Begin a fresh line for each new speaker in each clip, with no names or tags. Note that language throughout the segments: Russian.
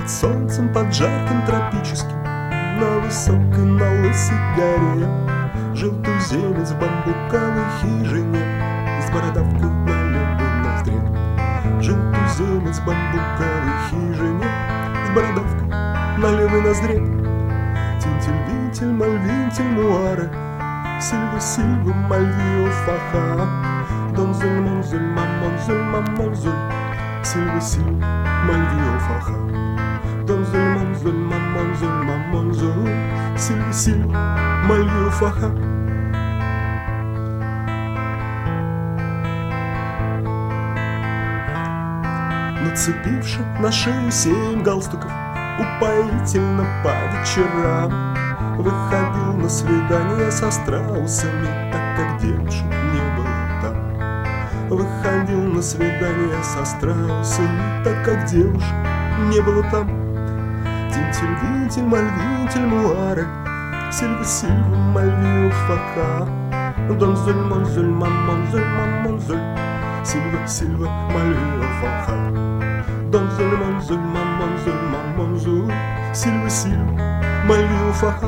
Под солнцем, под жарким тропическим, на высокой, на лысой горе жил туземец в бамбуковой хижине с бородавкой на левой ноздре. Жил туземец в бамбуковой хижине с бородавкой на левой ноздре. Тинтель-винтель, мальвинтель, муаре, сильва-сильва, мальвио-фаха, донзель-монзель, мамонзель, мамонзель, сильва-сильва, мальвио-фаха, донзель-монзель, мамонзель, мамонзель, сильва-сильва, мальвио-фаха. Нацепивши на шею 7 галстуков, упоительно по вечерам выходил на свидание со страусами, так как девушек не было там. Выходил на свидание со страусами, так как девушек не было там. Тинтель-винтель, мальвинтель, муаре, сильва-сильва, мальвио-фаха, донзель-монзель, мамонзель, мамонзель, сильва-сильва, мальвио-фаха, донзель-монзель, мамонзель, мамонзель, сильва-сильва, мальвио-фаха.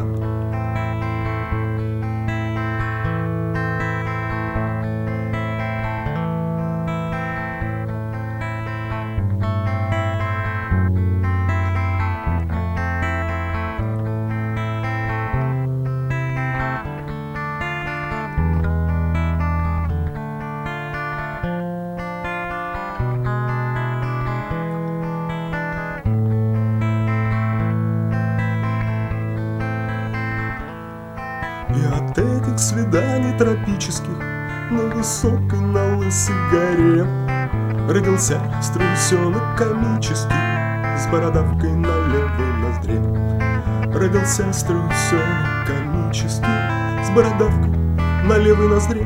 И от этих свиданий тропических на высокой, на лысой горе родился страусенок комический с бородавкой на левой ноздре. Родился страусенок комический с бородавкой на левой ноздре.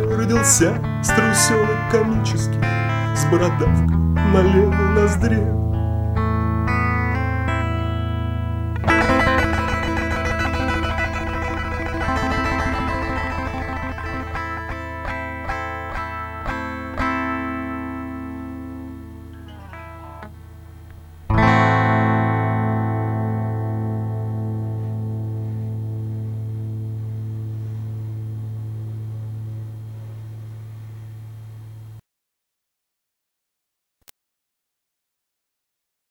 Родился страусенок комический с бородавкой на левой ноздре.